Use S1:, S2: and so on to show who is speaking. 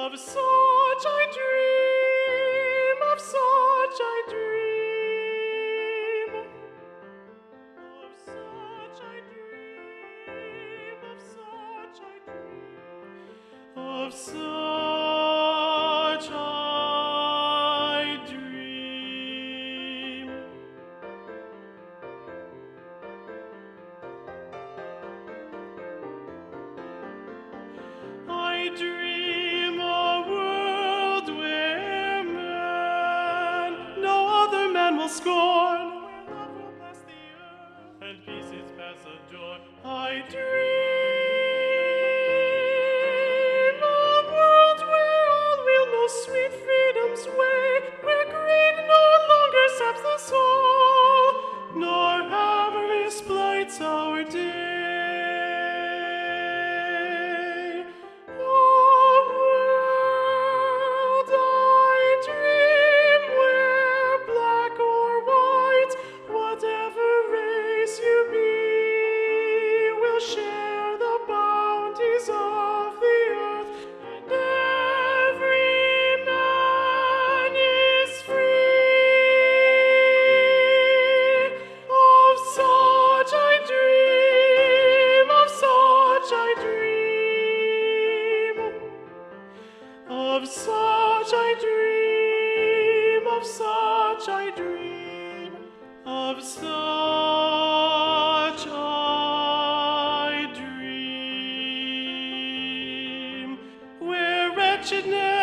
S1: Of such I dream, of such I dream. Of such I dream, of such I dream. Of such I dream. I dream a world where man, no other man will scorn, where love will bless the earth, and peace its passive joy. I dream a world where all will know sweet freedom's way, where greed no longer saps the soul, nor avarice blights our day. Of such I dream, of such I dream, of such I dream, where wretchedness